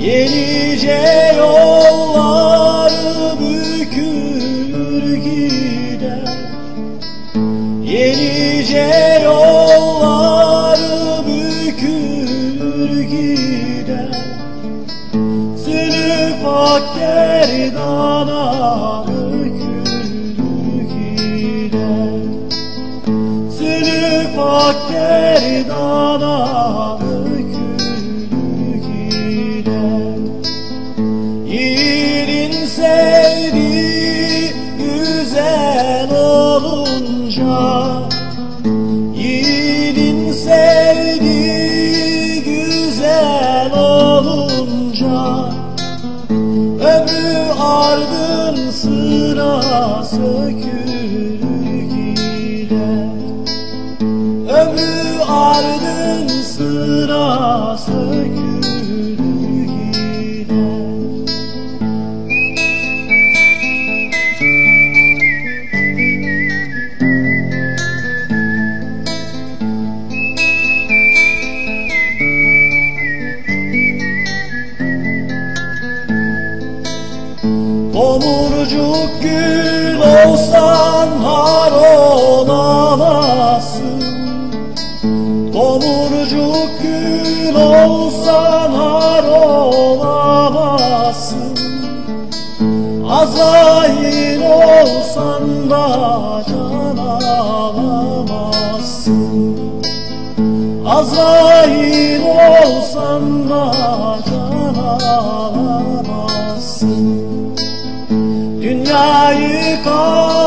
Yenice yollar bükülür gider, yenice yollar bükülür gider. Zülfat gerdana dökülür gider, Zülfat gerdana dökülür gider. Yiğidin sevdiği güzel olunca, yiğidin sevdiği güzel olunca, ömrü ardın sıra sökülür gider, ömrü ardın sıra sökülür gider. Tomurcuk gül olsan har olamazsın, tomurcuk gül olsan har olamazsın. Azrail olsan da can alamazsın, Azrail olsan da can alamazsın. Dünyayı